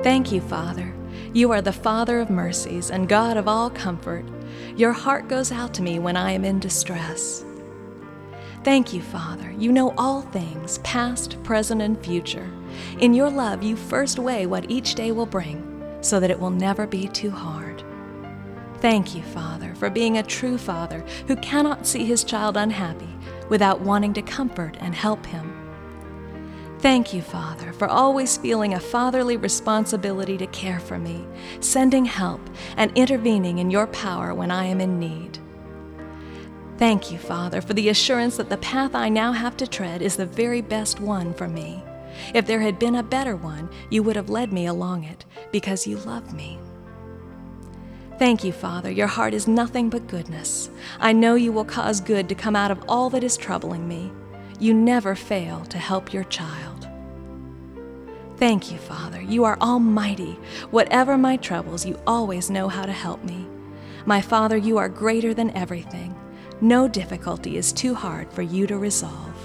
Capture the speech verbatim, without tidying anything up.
Thank you, Father. You are the Father of mercies and God of all comfort. Your heart goes out to me when I am in distress. Thank you, Father. You know all things, past, present, and future. In your love, you first weigh what each day will bring, so that it will never be too hard. Thank you, Father, for being a true Father who cannot see his child unhappy without wanting to comfort and help him. Thank you, Father, for always feeling a fatherly responsibility to care for me, sending help, and intervening in your power when I am in need. Thank you, Father, for the assurance that the path I now have to tread is the very best one for me. If there had been a better one, you would have led me along it, because you love me. Thank you, Father. Your heart is nothing but goodness. I know you will cause good to come out of all that is troubling me. You never fail to help your child. Thank you, Father. You are almighty. Whatever my troubles, you always know how to help me. My Father, you are greater than everything. No difficulty is too hard for you to resolve.